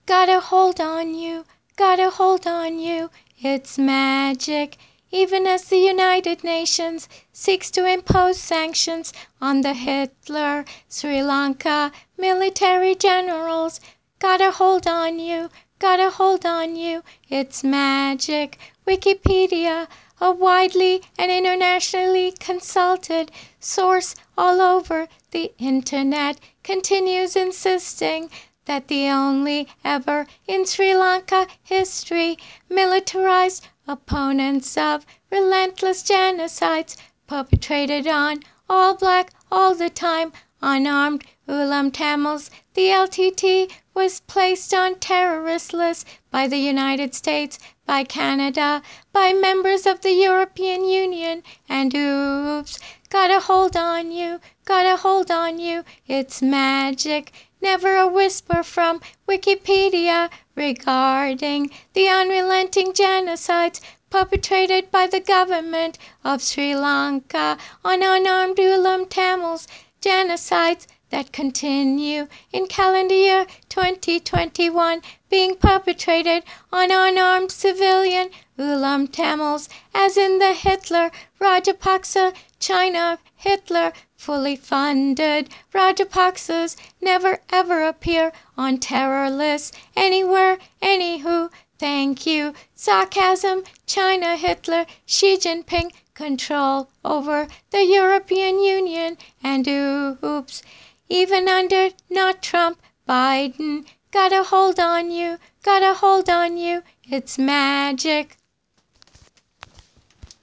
got a hold on you, got a hold on you, it's magic. Even as the United Nations seeks to impose sanctions on the Hitler, Sri Lanka military generals, got a hold on you, got a hold on you, it's magic. Wikipedia, a widely and internationally consulted source all over the internet, continues insisting that the only ever in Sri Lanka history militarized opponents of relentless genocides perpetrated on all black all the time unarmed Ulam Tamils, the LTT was placed on terrorist lists by the United States, by Canada, by members of the European Union, and oops, got a hold on you, got a hold on you, it's magic. Never a whisper from Wikipedia regarding the unrelenting genocides perpetrated by the government of Sri Lanka on unarmed Ulam Tamils, genocides that continue in calendar year 2021 being perpetrated on unarmed civilian Ulam Tamils, as in the Hitler Rajapaksa China Hitler fully funded Rajapaksas never ever appear on terror lists anywhere, anywho. Thank you. Sarcasm, China, Hitler, Xi Jinping, control over the European Union, and oops, even under not Trump, Biden, got a hold on you, got a hold on you, it's magic.